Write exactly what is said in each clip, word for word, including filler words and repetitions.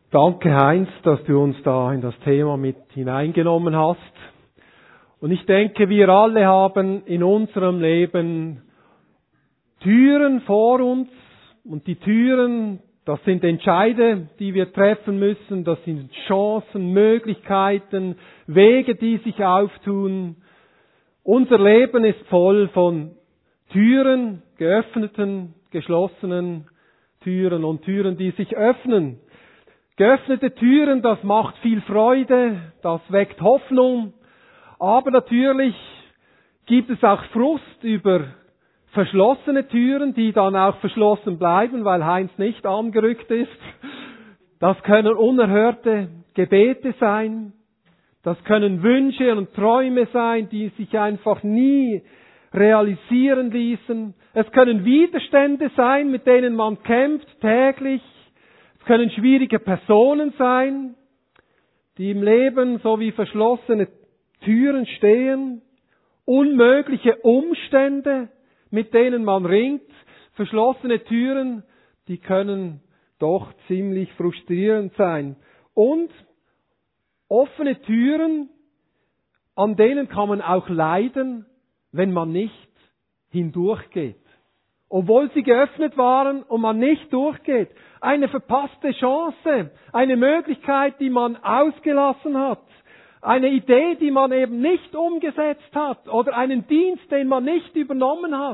Danke, Heinz, dass du uns da in das Thema mit hineingenommen hast. Und ich denke, wir alle haben in unserem Leben Türen vor uns. Und die Türen, das sind Entscheide, die wir treffen müssen. Das sind Chancen, Möglichkeiten, Wege, die sich auftun. Unser Leben ist voll von Türen, geöffneten, geschlossenen Türen und Türen, die sich öffnen. Geöffnete Türen, das macht viel Freude, das weckt Hoffnung. Aber natürlich gibt es auch Frust über verschlossene Türen, die dann auch verschlossen bleiben, weil Heinz nicht angerückt ist. Das können unerhörte Gebete sein. Das können Wünsche und Träume sein, die sich einfach nie realisieren ließen. Es können Widerstände sein, mit denen man kämpft täglich. Es können schwierige Personen sein, die im Leben so wie verschlossene Türen stehen. Unmögliche Umstände, mit denen man ringt. Verschlossene Türen, die können doch ziemlich frustrierend sein. Und offene Türen, an denen kann man auch leiden, wenn man nicht hindurchgeht. Obwohl sie geöffnet waren und man nicht durchgeht. Eine verpasste Chance, eine Möglichkeit, die man ausgelassen hat. Eine Idee, die man eben nicht umgesetzt hat. Oder einen Dienst, den man nicht übernommen hat.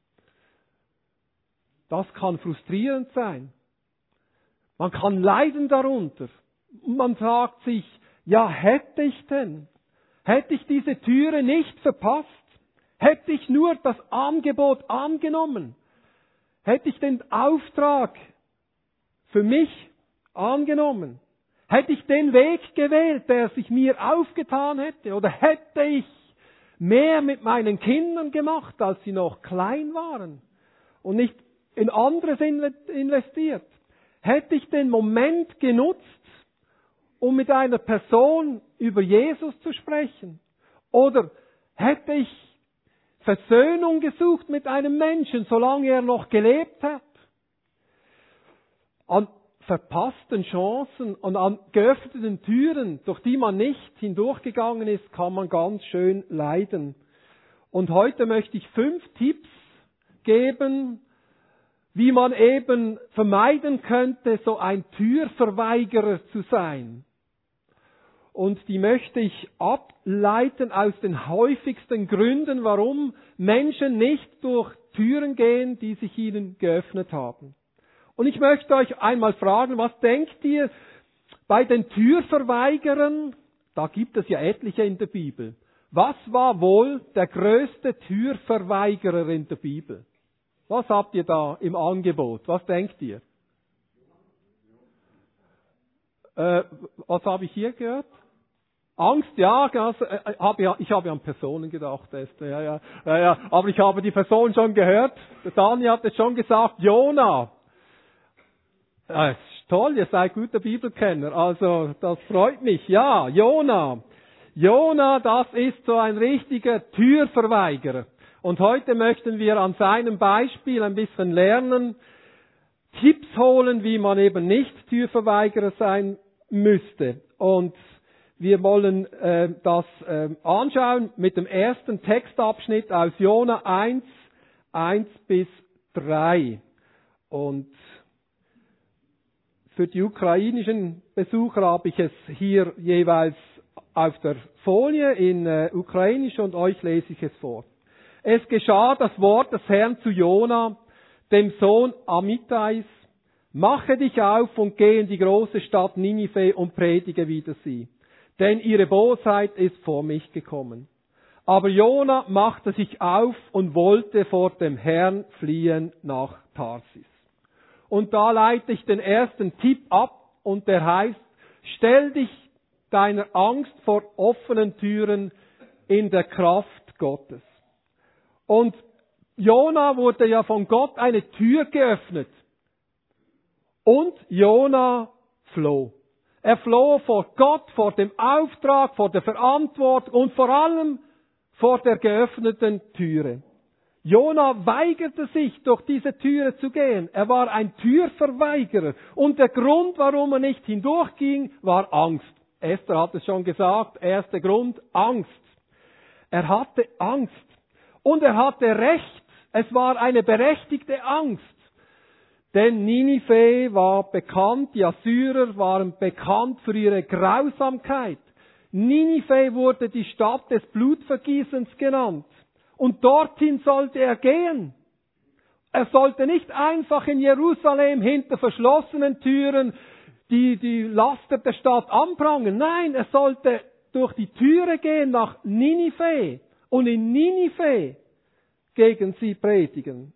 Das kann frustrierend sein. Man kann leiden darunter. Und man fragt sich, ja, hätte ich denn? Hätte ich diese Türe nicht verpasst? Hätte ich nur das Angebot angenommen? Hätte ich den Auftrag für mich angenommen? Hätte ich den Weg gewählt, der sich mir aufgetan hätte? Oder hätte ich mehr mit meinen Kindern gemacht, als sie noch klein waren? Und nicht in anderes investiert? Hätte ich den Moment genutzt, um mit einer Person über Jesus zu sprechen? Oder hätte ich Versöhnung gesucht mit einem Menschen, solange er noch gelebt hat? An verpassten Chancen und an geöffneten Türen, durch die man nicht hindurchgegangen ist, kann man ganz schön leiden. Und heute möchte ich fünf Tipps geben, wie man eben vermeiden könnte, so ein Türverweigerer zu sein. Und die möchte ich ableiten aus den häufigsten Gründen, warum Menschen nicht durch Türen gehen, die sich ihnen geöffnet haben. Und ich möchte euch einmal fragen, was denkt ihr bei den Türverweigerern? Da gibt es ja etliche in der Bibel. Was war wohl der größte Türverweigerer in der Bibel? Was habt ihr da im Angebot? Was denkt ihr? Äh, was habe ich hier gehört? Angst, ja, also, äh, hab, ja, ich habe an Personen gedacht, Esther, ja, ja, ja, ja, aber ich habe die Person schon gehört. Der Daniel hat es schon gesagt, Jona. Ja, ist toll, ihr seid guter Bibelkenner, also das freut mich. Ja, Jona. Jona, das ist so ein richtiger Türverweigerer. Und heute möchten wir an seinem Beispiel ein bisschen lernen, Tipps holen, wie man eben nicht Türverweigerer sein müsste. Und wir wollen äh, das äh, anschauen mit dem ersten Textabschnitt aus Jona eins, eins bis drei. Und für die ukrainischen Besucher habe ich es hier jeweils auf der Folie in äh, Ukrainisch und euch lese ich es vor. Es geschah das Wort des Herrn zu Jona, dem Sohn Amittais: Mache dich auf und geh in die große Stadt Ninive und predige wider sie, denn ihre Bosheit ist vor mich gekommen. Aber Jona machte sich auf und wollte vor dem Herrn fliehen nach Tarsis. Und da leite ich den ersten Tipp ab und der heißt: Stell dich deiner Angst vor offenen Türen in der Kraft Gottes. Und Jona wurde ja von Gott eine Tür geöffnet. Und Jona floh. Er floh vor Gott, vor dem Auftrag, vor der Verantwortung und vor allem vor der geöffneten Türe. Jona weigerte sich, durch diese Türe zu gehen. Er war ein Türverweigerer. Und der Grund, warum er nicht hindurchging, war Angst. Esther hat es schon gesagt, erster Grund, Angst. Er hatte Angst. Und er hatte Recht. Es war eine berechtigte Angst. Denn Ninive war bekannt, die Assyrer waren bekannt für ihre Grausamkeit. Ninive wurde die Stadt des Blutvergießens genannt. Und dorthin sollte er gehen. Er sollte nicht einfach in Jerusalem hinter verschlossenen Türen die, die Laster der Stadt anprangern. Nein, er sollte durch die Türe gehen nach Ninive und in Ninive gegen sie predigen.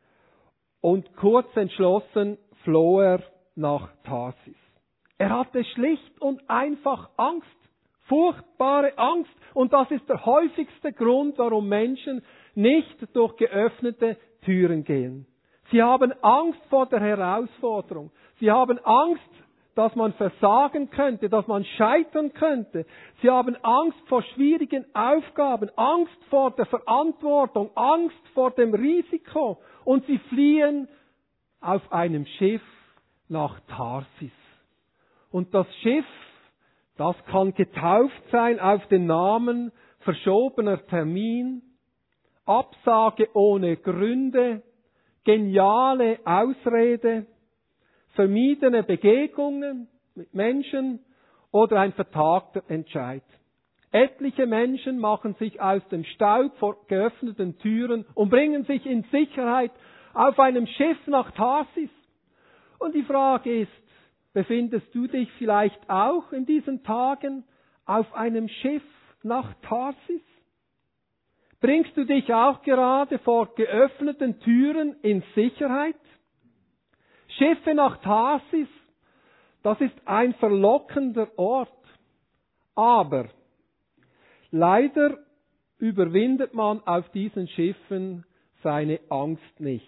Und kurz entschlossen floh er nach Tarsis. Er hatte schlicht und einfach Angst. Furchtbare Angst. Und das ist der häufigste Grund, warum Menschen nicht durch geöffnete Türen gehen. Sie haben Angst vor der Herausforderung. Sie haben Angst, dass man versagen könnte, dass man scheitern könnte. Sie haben Angst vor schwierigen Aufgaben, Angst vor der Verantwortung, Angst vor dem Risiko. Und sie fliehen auf einem Schiff nach Tarsis. Und das Schiff, das kann getauft sein auf den Namen verschobener Termin, Absage ohne Gründe, geniale Ausrede, vermiedene Begegnungen mit Menschen oder ein vertagter Entscheid. Etliche Menschen machen sich aus dem Staub vor geöffneten Türen und bringen sich in Sicherheit auf einem Schiff nach Tarsis. Und die Frage ist, befindest du dich vielleicht auch in diesen Tagen auf einem Schiff nach Tarsis? Bringst du dich auch gerade vor geöffneten Türen in Sicherheit? Schiffe nach Tarsis, das ist ein verlockender Ort. Aber leider überwindet man auf diesen Schiffen seine Angst nicht.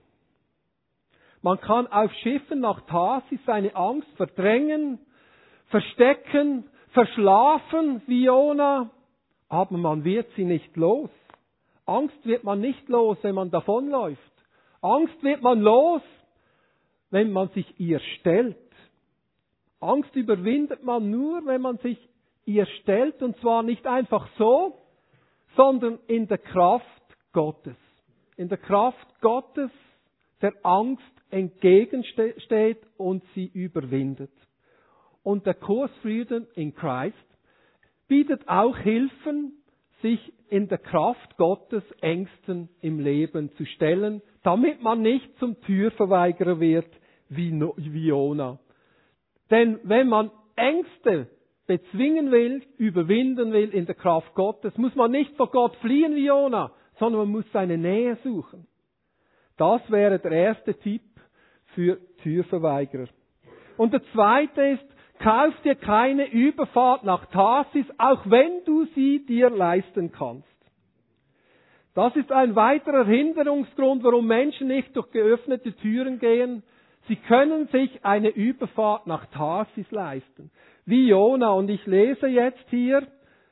Man kann auf Schiffen nach Tarsis seine Angst verdrängen, verstecken, verschlafen wie Jona, aber man wird sie nicht los. Angst wird man nicht los, wenn man davonläuft. Angst wird man los, wenn man sich ihr stellt. Angst überwindet man nur, wenn man sich ihr stellt, und zwar nicht einfach so, sondern in der Kraft Gottes. In der Kraft Gottes, der Angst entgegensteht und sie überwindet. Und der Kurs Frieden in Christ bietet auch Hilfen, sich in der Kraft Gottes Ängsten im Leben zu stellen, damit man nicht zum Türverweigerer wird wie Jona. Denn wenn man Ängste bezwingen will, überwinden will in der Kraft Gottes, muss man nicht vor Gott fliehen wie Jona, sondern man muss seine Nähe suchen. Das wäre der erste Tipp für Türverweigerer. Und der zweite ist, kauf dir keine Überfahrt nach Tarsis, auch wenn du sie dir leisten kannst. Das ist ein weiterer Hinderungsgrund, warum Menschen nicht durch geöffnete Türen gehen. Sie können sich eine Überfahrt nach Tarsis leisten. Wie Jona. Und ich lese jetzt hier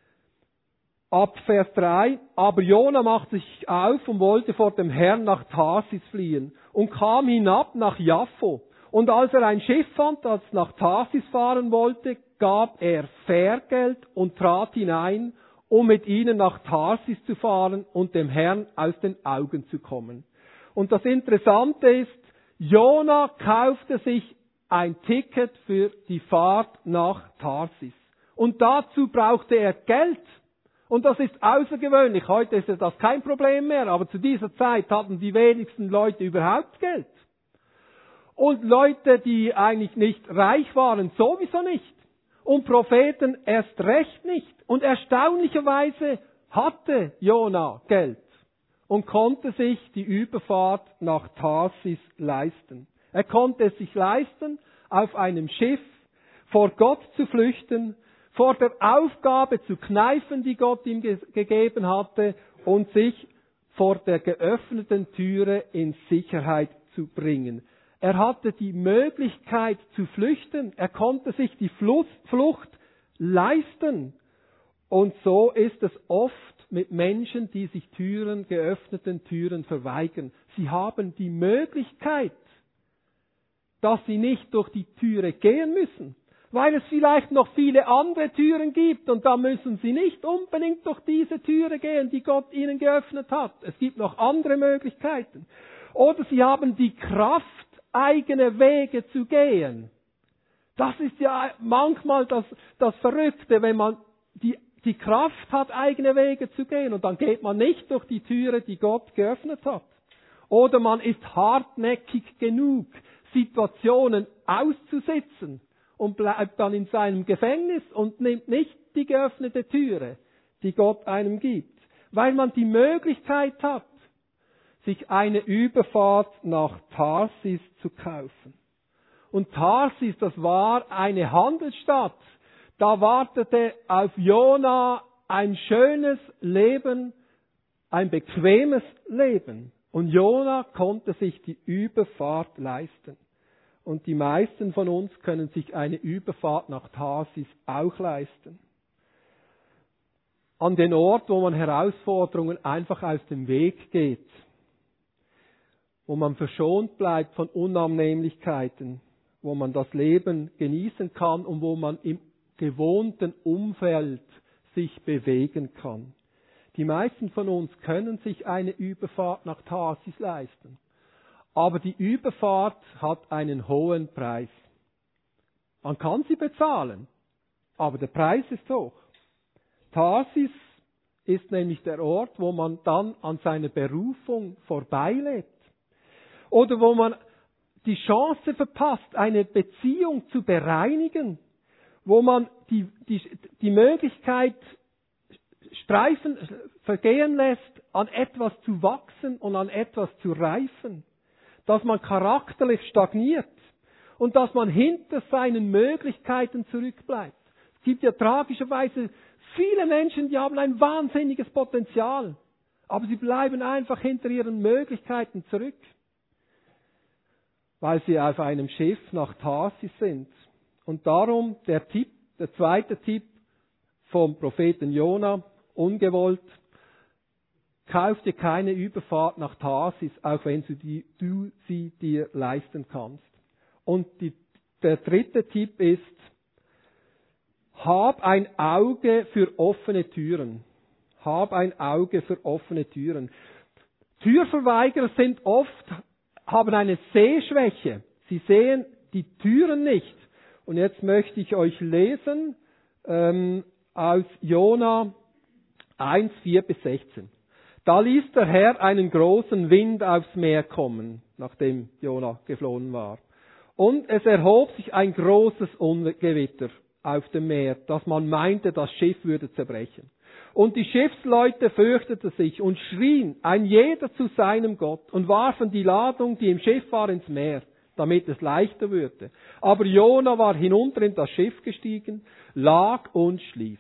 ab Vers drei. Aber Jona machte sich auf und wollte vor dem Herrn nach Tarsis fliehen und kam hinab nach Jaffo. Und als er ein Schiff fand, das nach Tarsis fahren wollte, gab er Fährgeld und trat hinein, um mit ihnen nach Tarsis zu fahren und dem Herrn aus den Augen zu kommen. Und das Interessante ist, Jona kaufte sich ein Ticket für die Fahrt nach Tarsis. Und dazu brauchte er Geld. Und das ist außergewöhnlich. Heute ist das kein Problem mehr, aber zu dieser Zeit hatten die wenigsten Leute überhaupt Geld. Und Leute, die eigentlich nicht reich waren, sowieso nicht. Und Propheten erst recht nicht. Und erstaunlicherweise hatte Jona Geld und konnte sich die Überfahrt nach Tarsis leisten. Er konnte es sich leisten, auf einem Schiff vor Gott zu flüchten, vor der Aufgabe zu kneifen, die Gott ihm ge- gegeben hatte, und sich vor der geöffneten Türe in Sicherheit zu bringen. Er hatte die Möglichkeit zu flüchten. Er konnte sich die Flucht, Flucht leisten. Und so ist es oft mit Menschen, die sich Türen, geöffneten Türen verweigern. Sie haben die Möglichkeit, dass sie nicht durch die Türe gehen müssen, weil es vielleicht noch viele andere Türen gibt und da müssen sie nicht unbedingt durch diese Türe gehen, die Gott ihnen geöffnet hat. Es gibt noch andere Möglichkeiten. Oder sie haben die Kraft, eigene Wege zu gehen. Das ist ja manchmal das, das Verrückte, wenn man die, die Kraft hat, eigene Wege zu gehen und dann geht man nicht durch die Türe, die Gott geöffnet hat. Oder man ist hartnäckig genug, Situationen auszusitzen und bleibt dann in seinem Gefängnis und nimmt nicht die geöffnete Türe, die Gott einem gibt. Weil man die Möglichkeit hat, sich eine Überfahrt nach Tarsis zu kaufen. Und Tarsis, das war eine Handelsstadt. Da wartete auf Jona ein schönes Leben, ein bequemes Leben. Und Jona konnte sich die Überfahrt leisten. Und die meisten von uns können sich eine Überfahrt nach Tarsis auch leisten. An den Ort, wo man Herausforderungen einfach aus dem Weg geht. Wo man verschont bleibt von Unannehmlichkeiten. Wo man das Leben genießen kann und wo man im gewohnten Umfeld sich bewegen kann. Die meisten von uns können sich eine Überfahrt nach Tarsis leisten. Aber die Überfahrt hat einen hohen Preis. Man kann sie bezahlen, aber der Preis ist hoch. Tarsis ist nämlich der Ort, wo man dann an seiner Berufung vorbeilebt. Oder wo man die Chance verpasst, eine Beziehung zu bereinigen. Wo man die, die, die Möglichkeit streifen, vergehen lässt, an etwas zu wachsen und an etwas zu reifen. Dass man charakterlich stagniert und dass man hinter seinen Möglichkeiten zurückbleibt. Es gibt ja tragischerweise viele Menschen, die haben ein wahnsinniges Potenzial, aber sie bleiben einfach hinter ihren Möglichkeiten zurück, weil sie auf einem Schiff nach Tarsis sind. Und darum der Tipp, der zweite Tipp vom Propheten Jona, ungewollt: Kauf dir keine Überfahrt nach Tarsis, auch wenn du, die, du sie dir leisten kannst. Und die, der dritte Tipp ist: Hab ein Auge für offene Türen. Hab ein Auge für offene Türen. Türverweigerer sind oft, haben eine Sehschwäche. Sie sehen die Türen nicht. Und jetzt möchte ich euch lesen ähm, aus Jona eins, vier bis sechzehn. Da ließ der Herr einen großen Wind aufs Meer kommen, nachdem Jona geflohen war. Und es erhob sich ein großes Ungewitter auf dem Meer, dass man meinte, das Schiff würde zerbrechen. Und die Schiffsleute fürchteten sich und schrien, ein jeder zu seinem Gott, und warfen die Ladung, die im Schiff war, ins Meer, damit es leichter würde. Aber Jona war hinunter in das Schiff gestiegen, lag und schlief.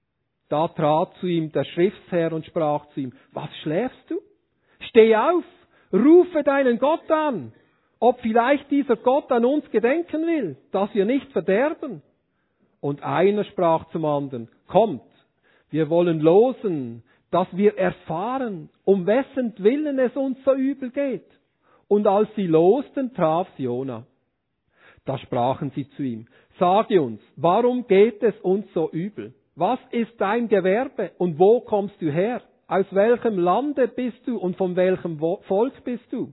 Da trat zu ihm der Schriftherr und sprach zu ihm: Was schläfst du? Steh auf, rufe deinen Gott an, ob vielleicht dieser Gott an uns gedenken will, dass wir nicht verderben. Und einer sprach zum anderen: Kommt, wir wollen losen, dass wir erfahren, um wessen Willen es uns so übel geht. Und als sie losten, traf Jona. Da sprachen sie zu ihm: Sage uns, warum geht es uns so übel? Was ist dein Gewerbe und wo kommst du her? Aus welchem Lande bist du und von welchem Volk bist du?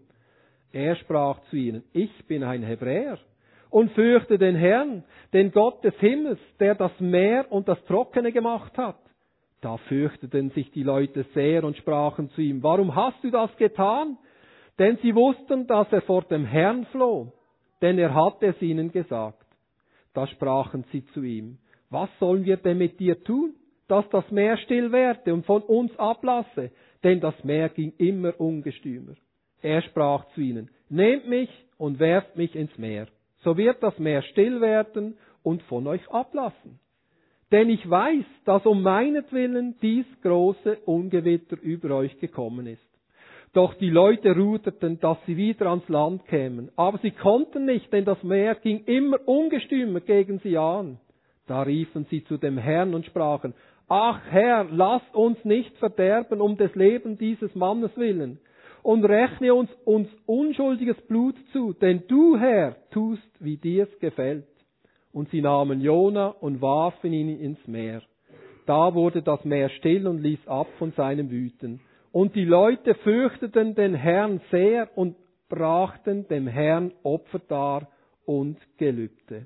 Er sprach zu ihnen: Ich bin ein Hebräer und fürchte den Herrn, den Gott des Himmels, der das Meer und das Trockene gemacht hat. Da fürchteten sich die Leute sehr und sprachen zu ihm: Warum hast du das getan? Denn sie wussten, dass er vor dem Herrn floh, denn er hatte es ihnen gesagt. Da sprachen sie zu ihm: Was sollen wir denn mit dir tun, dass das Meer still werde und von uns ablasse? Denn das Meer ging immer ungestümer. Er sprach zu ihnen: Nehmt mich und werft mich ins Meer, so wird das Meer still werden und von euch ablassen. Denn ich weiß, dass um meinetwillen dies große Ungewitter über euch gekommen ist. Doch die Leute ruderten, dass sie wieder ans Land kämen. Aber sie konnten nicht, denn das Meer ging immer ungestümer gegen sie an. Da riefen sie zu dem Herrn und sprachen: ach Herr, lass uns nicht verderben um des Lebens dieses Mannes willen. Und rechne uns, uns unschuldiges Blut zu, denn du, Herr, tust, wie dir's gefällt. Und sie nahmen Jona und warfen ihn ins Meer. Da wurde das Meer still und ließ ab von seinem Wüten. Und die Leute fürchteten den Herrn sehr und brachten dem Herrn Opfer dar und Gelübde.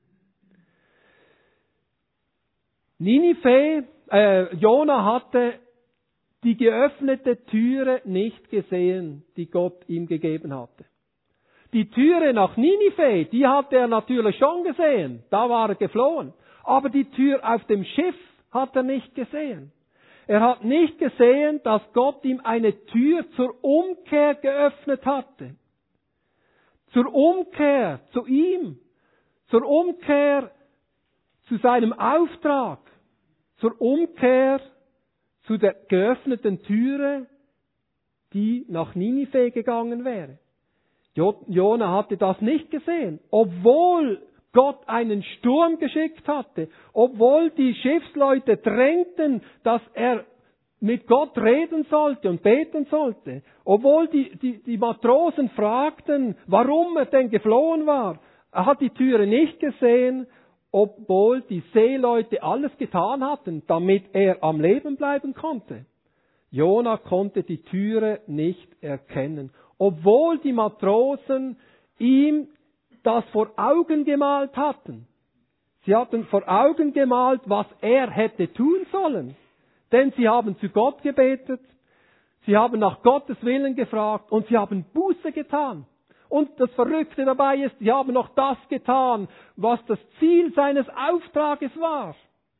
Ninive, äh, Jona hatte die geöffnete Türe nicht gesehen, die Gott ihm gegeben hatte. Die Türe nach Ninive, die hatte er natürlich schon gesehen. Da war er geflohen. Aber die Tür auf dem Schiff hat er nicht gesehen. Er hat nicht gesehen, dass Gott ihm eine Tür zur Umkehr geöffnet hatte. Zur Umkehr zu ihm. Zur Umkehr zu seinem Auftrag. Zur Umkehr zu der geöffneten Türe, die nach Ninive gegangen wäre. Jona hatte das nicht gesehen, obwohl Gott einen Sturm geschickt hatte, obwohl die Schiffsleute drängten, dass er mit Gott reden sollte und beten sollte, obwohl die, die, die Matrosen fragten, warum er denn geflohen war. Er hat die Türe nicht gesehen, obwohl die Seeleute alles getan hatten, damit er am Leben bleiben konnte. Jona konnte die Türe nicht erkennen, obwohl die Matrosen ihm das vor Augen gemalt hatten. Sie hatten vor Augen gemalt, was er hätte tun sollen. Denn sie haben zu Gott gebetet, sie haben nach Gottes Willen gefragt und sie haben Buße getan. Und das Verrückte dabei ist, sie haben noch das getan, was das Ziel seines Auftrages war.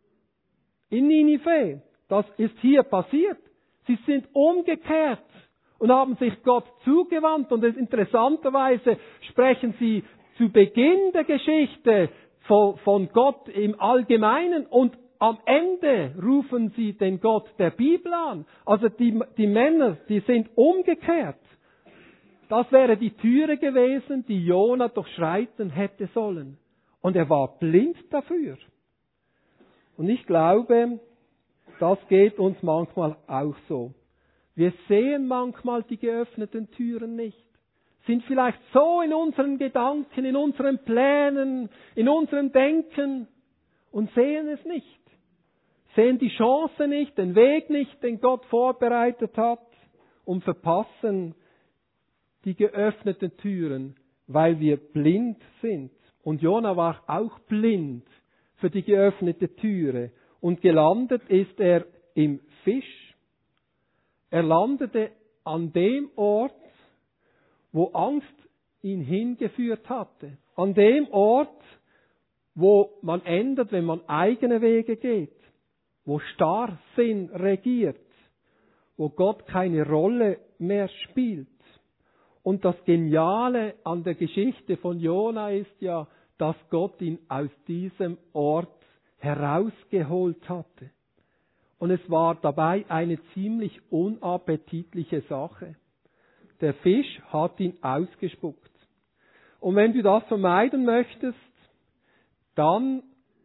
In Ninive. Das ist hier passiert. Sie sind umgekehrt und haben sich Gott zugewandt. Und interessanterweise sprechen sie zu Beginn der Geschichte von, von Gott im Allgemeinen und am Ende rufen sie den Gott der Bibel an. Also die, die Männer, die sind umgekehrt. Das wäre die Türe gewesen, die Jona durchschreiten hätte sollen. Und er war blind dafür. Und ich glaube, das geht uns manchmal auch so. Wir sehen manchmal die geöffneten Türen nicht. Sind vielleicht so in unseren Gedanken, in unseren Plänen, in unserem Denken und sehen es nicht. Sehen die Chance nicht, den Weg nicht, den Gott vorbereitet hat und verpassen die geöffneten Türen, weil wir blind sind. Und Jona war auch blind für die geöffnete Türe. Und gelandet ist er im Fisch. Er landete an dem Ort, wo Angst ihn hingeführt hatte. An dem Ort, wo man endet, wenn man eigene Wege geht. Wo Starrsinn regiert. Wo Gott keine Rolle mehr spielt. Und das Geniale an der Geschichte von Jona ist ja, dass Gott ihn aus diesem Ort herausgeholt hatte. Und es war dabei eine ziemlich unappetitliche Sache. Der Fisch hat ihn ausgespuckt. Und wenn du das vermeiden möchtest, dann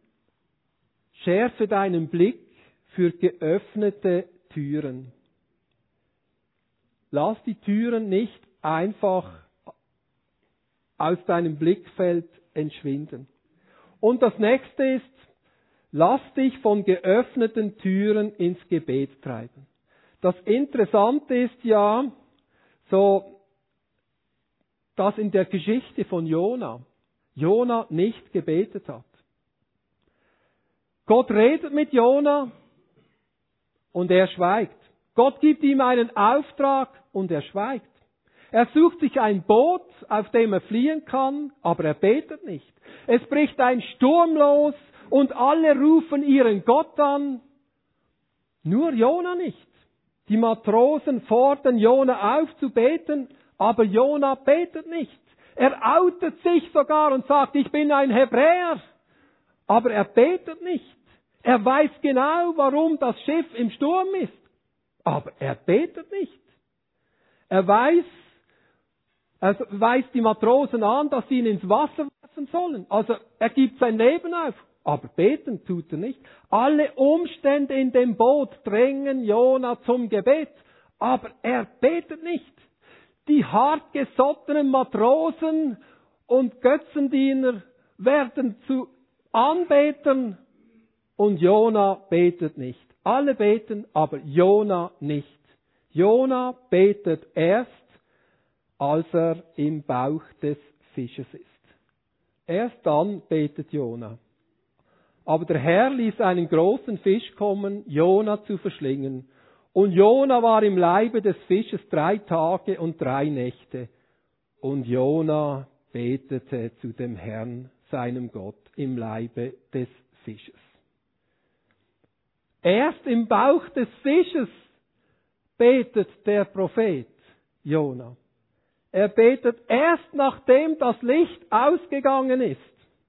schärfe deinen Blick für geöffnete Türen. Lass die Türen nicht einfach aus deinem Blickfeld entschwinden. Und das nächste ist, lass dich von geöffneten Türen ins Gebet treiben. Das Interessante ist ja, so, dass in der Geschichte von Jona, Jona nicht gebetet hat. Gott redet mit Jona und er schweigt. Gott gibt ihm einen Auftrag und er schweigt. Er sucht sich ein Boot, auf dem er fliehen kann, aber er betet nicht. Es bricht ein Sturm los und alle rufen ihren Gott an. Nur Jona nicht. Die Matrosen fordern Jona auf zu beten, aber Jona betet nicht. Er outet sich sogar und sagt, ich bin ein Hebräer. Aber er betet nicht. Er weiß genau, warum das Schiff im Sturm ist. Aber er betet nicht. Er weiß, er weist die Matrosen an, dass sie ihn ins Wasser werfen sollen. Also er gibt sein Leben auf. aber beten tut er nicht. Alle Umstände in dem Boot drängen Jona zum Gebet, aber er betet nicht. Die hartgesottenen Matrosen und Götzendiener werden zu Anbetern und Jona betet nicht. Alle beten, aber Jona nicht. Jona betet erst, als er im Bauch des Fisches ist. Erst dann betet Jona. Aber der Herr ließ einen großen Fisch kommen, Jona zu verschlingen. Und Jona war im Leibe des Fisches drei Tage und drei Nächte. Und Jona betete zu dem Herrn, seinem Gott, im Leibe des Fisches. Erst im Bauch des Fisches betet der Prophet Jona. Er betet erst nachdem das Licht ausgegangen ist.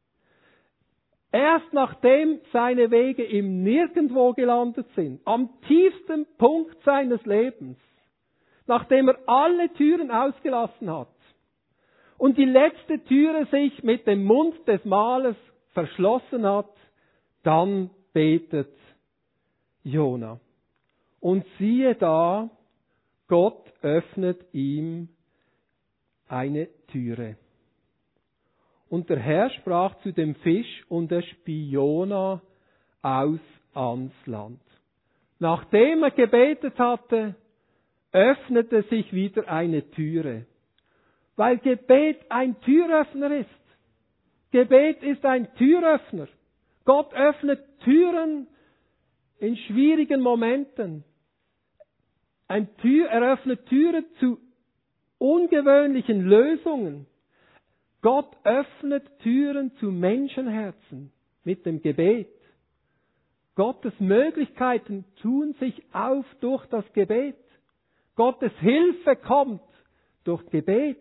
Erst nachdem seine Wege im Nirgendwo gelandet sind, am tiefsten Punkt seines Lebens, nachdem er alle Türen ausgelassen hat und die letzte Türe sich mit dem Mund des Malers verschlossen hat, dann betet Jona. Und siehe da, Gott öffnet ihm eine Türe. Und der Herr sprach zu dem Fisch, und er spie Jona aus ans Land. Nachdem er gebetet hatte, öffnete sich wieder eine Türe. Weil Gebet ein Türöffner ist. Gebet ist ein Türöffner. Gott öffnet Türen in schwierigen Momenten. Ein Tür, er öffnet Türen zu ungewöhnlichen Lösungen. Gott öffnet Türen zu Menschenherzen mit dem Gebet. Gottes Möglichkeiten tun sich auf durch das Gebet. Gottes Hilfe kommt durch Gebet.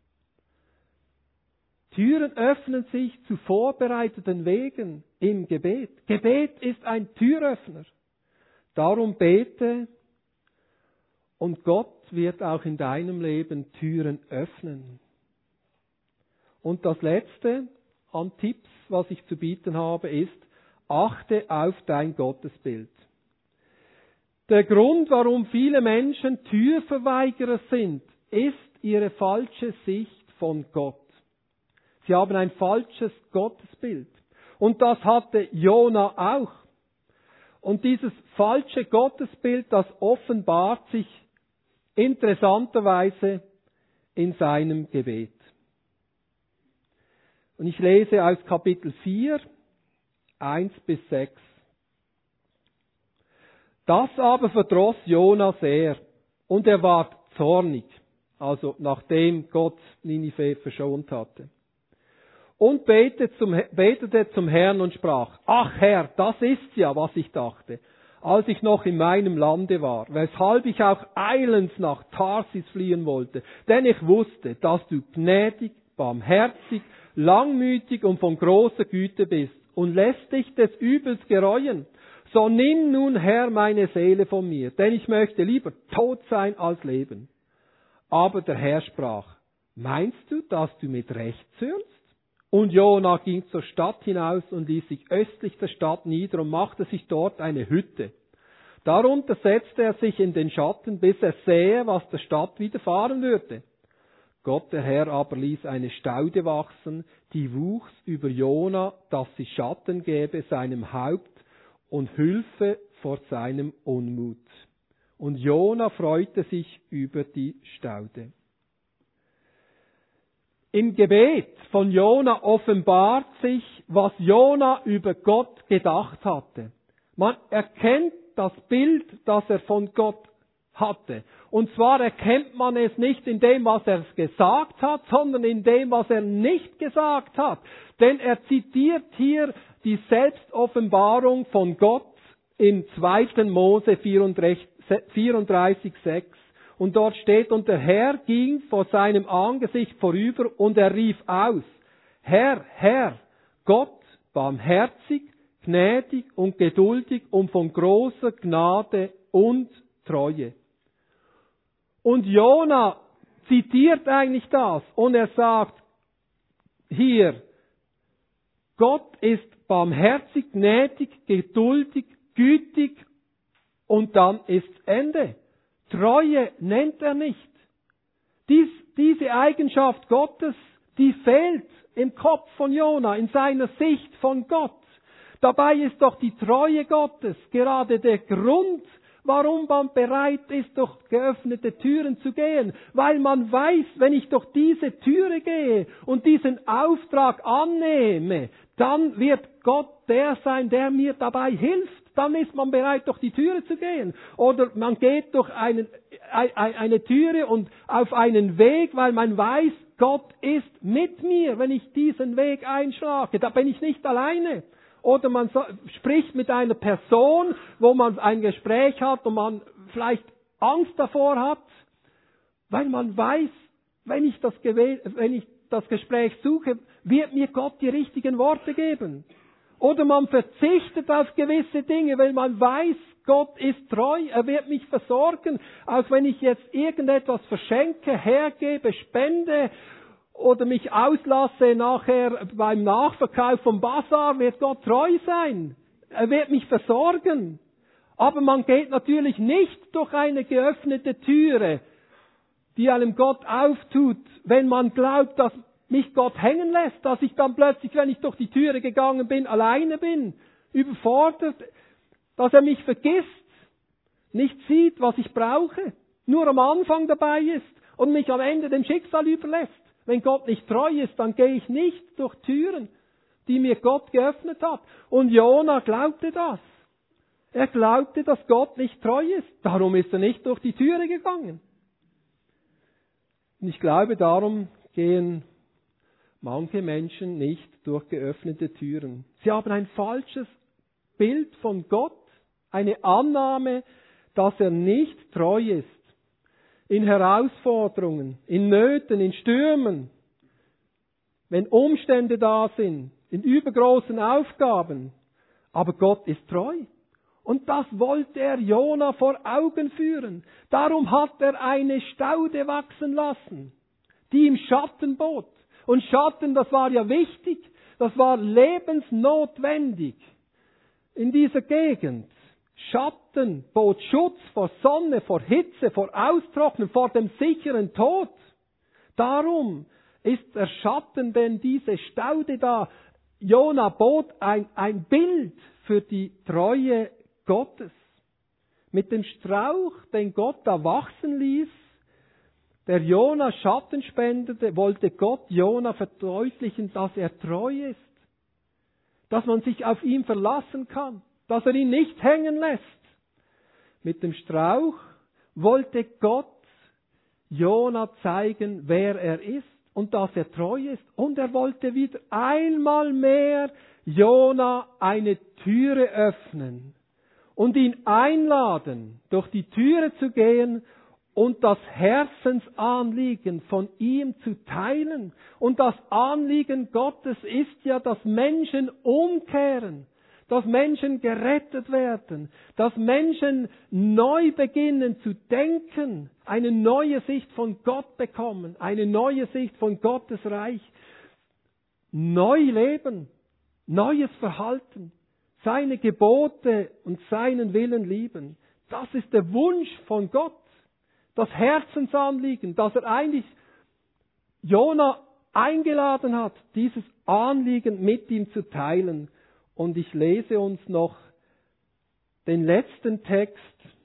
Türen öffnen sich zu vorbereiteten Wegen im Gebet. Gebet ist ein Türöffner. Darum bete, und Gott wird auch in deinem Leben Türen öffnen. Und das Letzte an Tipps, was ich zu bieten habe, ist, achte auf dein Gottesbild. Der Grund, warum viele Menschen Türverweigerer sind, ist ihre falsche Sicht von Gott. Sie haben ein falsches Gottesbild. Und das hatte Jona auch. Und dieses falsche Gottesbild, das offenbart sich interessanterweise in seinem Gebet. Und ich lese aus Kapitel vier, eins bis sechs. Das aber verdross Jona sehr, und er ward zornig, also nachdem Gott Ninive verschont hatte. Und betete zum, betete zum Herrn und sprach, ach Herr, das ist ja, was ich dachte, als ich noch in meinem Lande war, weshalb ich auch eilends nach Tarsis fliehen wollte, denn ich wusste, dass du gnädig, barmherzig, langmütig und von großer Güte bist und lässt dich des Übels gereuen. So nimm nun, Herr, meine Seele von mir, denn ich möchte lieber tot sein als leben. Aber der Herr sprach, meinst du, dass du mit Recht zürnst? Und Jona ging zur Stadt hinaus und ließ sich östlich der Stadt nieder und machte sich dort eine Hütte. Darunter setzte er sich in den Schatten, bis er sähe, was der Stadt widerfahren würde. Gott, der Herr, aber ließ eine Staude wachsen, die wuchs über Jona, dass sie Schatten gäbe seinem Haupt und Hilfe vor seinem Unmut. Und Jona freute sich über die Staude. Im Gebet von Jona offenbart sich, was Jona über Gott gedacht hatte. Man erkennt das Bild, das er von Gott hatte. Und zwar erkennt man es nicht in dem, was er gesagt hat, sondern in dem, was er nicht gesagt hat. Denn er zitiert hier die Selbstoffenbarung von Gott in zweiten Mose vierunddreißig, sechs. Und dort steht, und der Herr ging vor seinem Angesicht vorüber und er rief aus, Herr, Herr, Gott, barmherzig, gnädig und geduldig und von großer Gnade und Treue. Und Jona zitiert eigentlich das und er sagt hier, Gott ist barmherzig, gnädig, geduldig, gütig und dann ist's Ende. Treue nennt er nicht. Dies, diese Eigenschaft Gottes, die fehlt im Kopf von Jona, in seiner Sicht von Gott. Dabei ist doch die Treue Gottes gerade der Grund, warum man bereit ist, durch geöffnete Türen zu gehen. Weil man weiß, wenn ich durch diese Türe gehe und diesen Auftrag annehme, dann wird Gott der sein, der mir dabei hilft. Dann ist man bereit, durch die Türe zu gehen. Oder man geht durch einen, eine Türe und auf einen Weg, weil man weiß, Gott ist mit mir, wenn ich diesen Weg einschlage. Da bin ich nicht alleine. Oder man spricht mit einer Person, wo man ein Gespräch hat und man vielleicht Angst davor hat, weil man weiß, wenn ich das, wenn ich das Gespräch suche, wird mir Gott die richtigen Worte geben. Oder man verzichtet auf gewisse Dinge, weil man weiß, Gott ist treu, er wird mich versorgen. Auch wenn ich jetzt irgendetwas verschenke, hergebe, spende oder mich auslasse nachher beim Nachverkauf vom Basar, wird Gott treu sein. Er wird mich versorgen. Aber man geht natürlich nicht durch eine geöffnete Türe, die einem Gott auftut, wenn man glaubt, dass mich Gott hängen lässt, dass ich dann plötzlich, wenn ich durch die Türe gegangen bin, alleine bin, überfordert, dass er mich vergisst, nicht sieht, was ich brauche, nur am Anfang dabei ist und mich am Ende dem Schicksal überlässt. Wenn Gott nicht treu ist, dann gehe ich nicht durch Türen, die mir Gott geöffnet hat. Und Jona glaubte das. Er glaubte, dass Gott nicht treu ist. Darum ist er nicht durch die Türe gegangen. Und ich glaube, darum gehen manche Menschen nicht durch geöffnete Türen. Sie haben ein falsches Bild von Gott, eine Annahme, dass er nicht treu ist. In Herausforderungen, in Nöten, in Stürmen, wenn Umstände da sind, in übergroßen Aufgaben. Aber Gott ist treu. Und das wollte er Jona vor Augen führen. Darum hat er eine Staude wachsen lassen, die ihm Schatten bot. Und Schatten, das war ja wichtig, das war lebensnotwendig in dieser Gegend. Schatten bot Schutz vor Sonne, vor Hitze, vor Austrocknen, vor dem sicheren Tod. Darum ist der Schatten, denn diese Staude da, Jona bot ein, ein Bild für die Treue Gottes. Mit dem Strauch, den Gott da wachsen ließ, der Jona Schatten spendete, wollte Gott Jona verdeutlichen, dass er treu ist. Dass man sich auf ihn verlassen kann. Dass er ihn nicht hängen lässt. Mit dem Strauch wollte Gott Jona zeigen, wer er ist und dass er treu ist. Und er wollte wieder einmal mehr Jona eine Türe öffnen und ihn einladen, durch die Türe zu gehen und das Herzensanliegen von ihm zu teilen. Und das Anliegen Gottes ist ja, dass Menschen umkehren, dass Menschen gerettet werden, dass Menschen neu beginnen zu denken, eine neue Sicht von Gott bekommen, eine neue Sicht von Gottes Reich, neu leben, neues Verhalten, seine Gebote und seinen Willen lieben. Das ist der Wunsch von Gott. Das Herzensanliegen, dass er eigentlich Jona eingeladen hat, dieses Anliegen mit ihm zu teilen. Und ich lese uns noch den letzten Text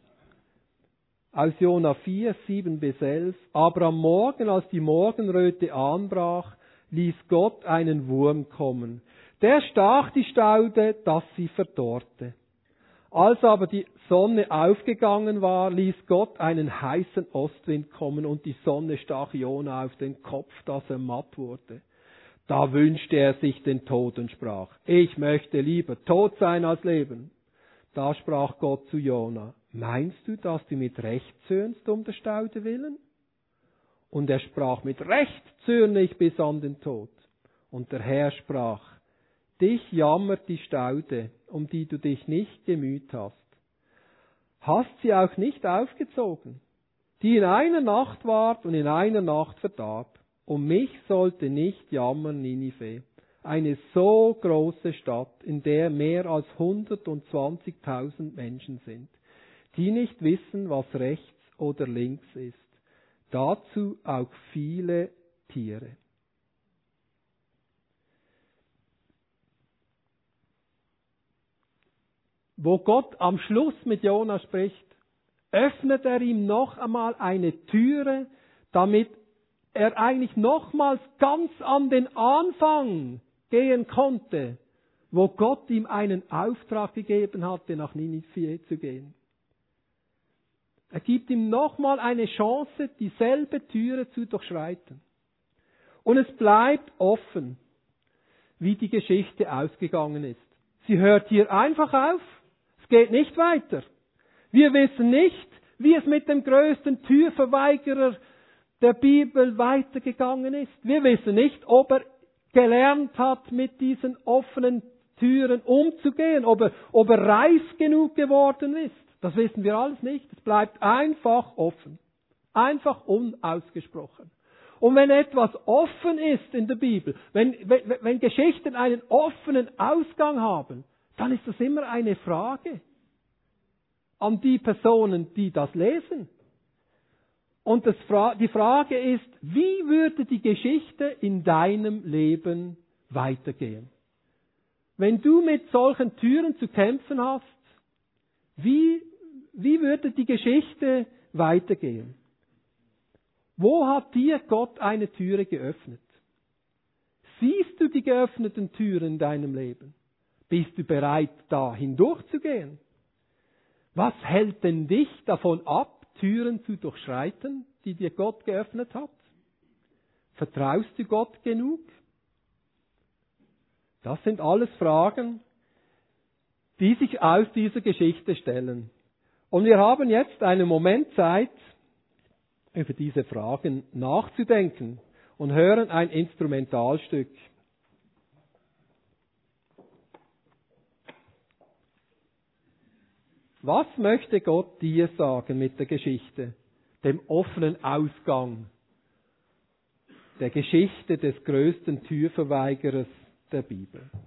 aus Jona vier, sieben bis elf. Aber am Morgen, als die Morgenröte anbrach, ließ Gott einen Wurm kommen. Der stach die Staude, dass sie verdorrte. Als aber die Sonne aufgegangen war, ließ Gott einen heißen Ostwind kommen und die Sonne stach Jona auf den Kopf, dass er matt wurde. Da wünschte er sich den Tod und sprach, ich möchte lieber tot sein als leben. Da sprach Gott zu Jona, meinst du, dass du mit Recht zürnst um der Staude willen? Und er sprach, mit Recht zürne ich bis an den Tod. Und der Herr sprach, dich jammert die Staude, um die du dich nicht gemüht hast. Hast sie auch nicht aufgezogen, die in einer Nacht ward und in einer Nacht verdarb. Um mich sollte nicht jammern Ninive, eine so große Stadt, in der mehr als hundertzwanzigtausend Menschen sind, die nicht wissen, was rechts oder links ist. Dazu auch viele Tiere. Wo Gott am Schluss mit Jona spricht, öffnet er ihm noch einmal eine Türe, damit er eigentlich nochmals ganz an den Anfang gehen konnte, wo Gott ihm einen Auftrag gegeben hatte, nach Ninive zu gehen. Er gibt ihm nochmal eine Chance, dieselbe Türe zu durchschreiten. Und es bleibt offen, wie die Geschichte ausgegangen ist. Sie hört hier einfach auf. Es geht nicht weiter. Wir wissen nicht, wie es mit dem größten Türverweigerer der Bibel weitergegangen ist. Wir wissen nicht, ob er gelernt hat, mit diesen offenen Türen umzugehen, ob er, ob er reif genug geworden ist. Das wissen wir alles nicht. Es bleibt einfach offen. Einfach unausgesprochen. Und wenn etwas offen ist in der Bibel, wenn, wenn, wenn Geschichten einen offenen Ausgang haben, dann ist das immer eine Frage an die Personen, die das lesen. Und das, die Frage ist, wie würde die Geschichte in deinem Leben weitergehen? Wenn du mit solchen Türen zu kämpfen hast, wie, wie würde die Geschichte weitergehen? Wo hat dir Gott eine Türe geöffnet? Siehst du die geöffneten Türen in deinem Leben? Bist du bereit, da hindurchzugehen? Was hält denn dich davon ab, Türen zu durchschreiten, die dir Gott geöffnet hat? Vertraust du Gott genug? Das sind alles Fragen, die sich aus dieser Geschichte stellen. Und wir haben jetzt einen Moment Zeit, über diese Fragen nachzudenken und hören ein Instrumentalstück. Was möchte Gott dir sagen mit der Geschichte, dem offenen Ausgang, der Geschichte des größten Türverweigerers der Bibel?